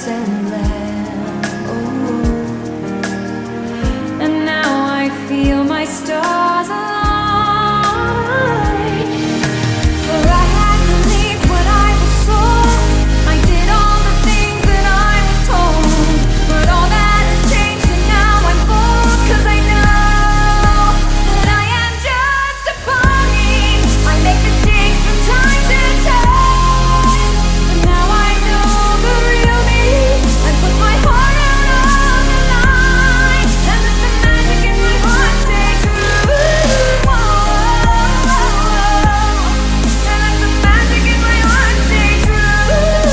and land. Oh. And now I feel my stars align. For I had to leave when I was sold. I did all the things that I was told, but all that has changed and now I'm bold, 'cause I know that I am just a pony. I make mistakes from time to time, but now I know the real me. I put my heart out on the line, and let the magic in my heart stay true. And let the magic in my heart stay true.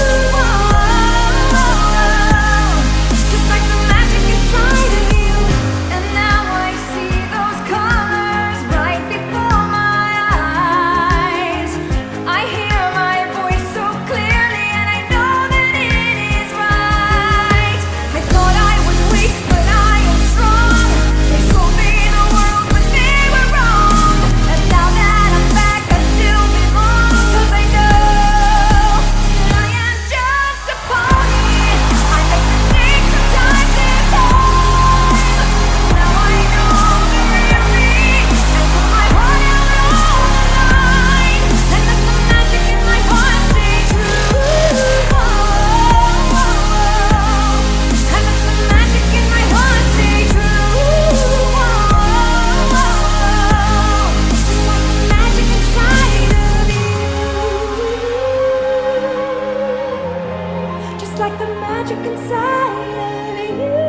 Just like the magic inside of you. And now I see those colors right before my eyes. I hear my voice so clearly, and I know that it is right. I thought I was weak, but I am strong. They sold me the world, but they were wrong. And now that I'm back, I still belong, 'cause I know that I am just a pony. I make mistakes from time to time. Now I know the real me, and put my heart out on the line, and let the magic in my heart stay true. And let the magic in my heart stay true. Just like the magic inside of you. Just like the magic inside of you.